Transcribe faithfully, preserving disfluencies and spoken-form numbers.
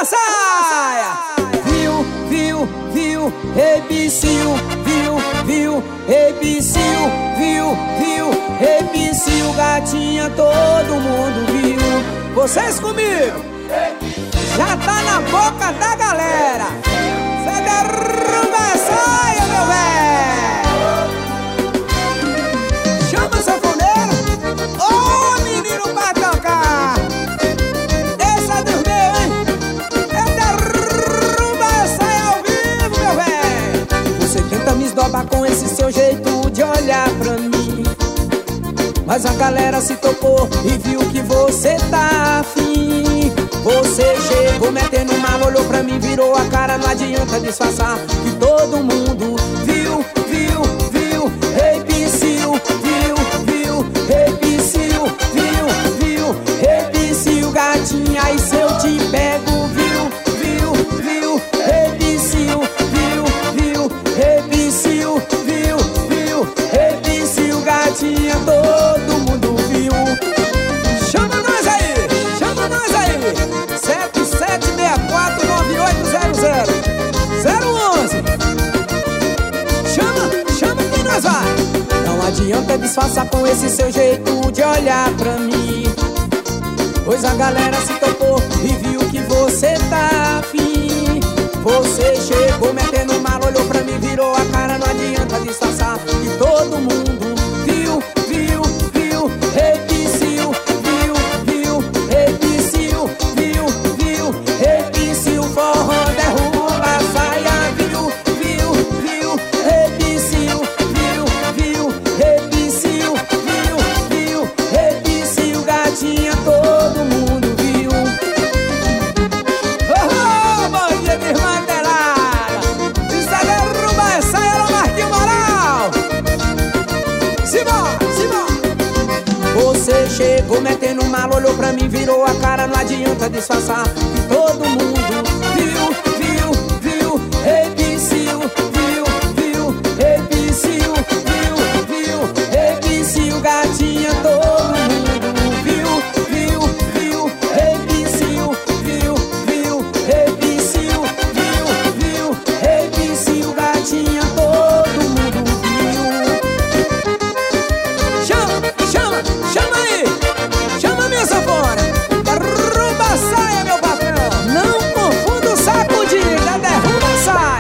derruba a saia. Viu, viu, viu, rebicio, viu, viu, rebicio, viu, viu, rebicio, gatinha, todo mundo viu. Vocês comigo? Já tá na boca da galera. Cê derruba a saia, meu velho. Chama o sanfoneiro. Ô, oh, menino pra tocar. Essa é dos meus, hein? É derruba a saia ao vivo, meu velho. Você tenta me esdobar com esse seu jeito de olhar pra mim, mas a galera se tocou e viu que você tá afim. Você chegou metendo mal, olhou pra mim, virou a cara, não adianta disfarçar que todo mundo viu, viu, viu, rebicio, viu, viu, rebicio, viu, viu, rebicio, gatinha, e se eu te pego, viu, viu, viu, rebicio, viu, viu, rebicio, viu, viu, rebicio, gatinha, todo mundo viu. Chama nós aí, chama nós aí. sete sete seis quatro nove oito zero zero zero onze. Chama, chama que nós vai. Não adianta disfarçar com esse seu jeito de olhar pra mim, pois a galera se tocou e viu que você tá afim. Você chegou metendo mal, olhou pra mim, virou a cara, não adianta disfarçar que todo mundo viu, viu, viu, rebicio, viu, viu, rebicio, viu, viu, rebicio, forró derruba a saia, viu, viu, viu, rebicio, viu, viu, rebicio, viu, viu, rebicio, gatinha, todo mundo viu. Oh, bom dia, minha irmã delada. Isso é derruba a saia, ela Marquinhos Moral. Simbora, simbora. Você chegou metendo mal, olhou pra mim, virou a cara, não adianta disfarçar que todo mundo viu,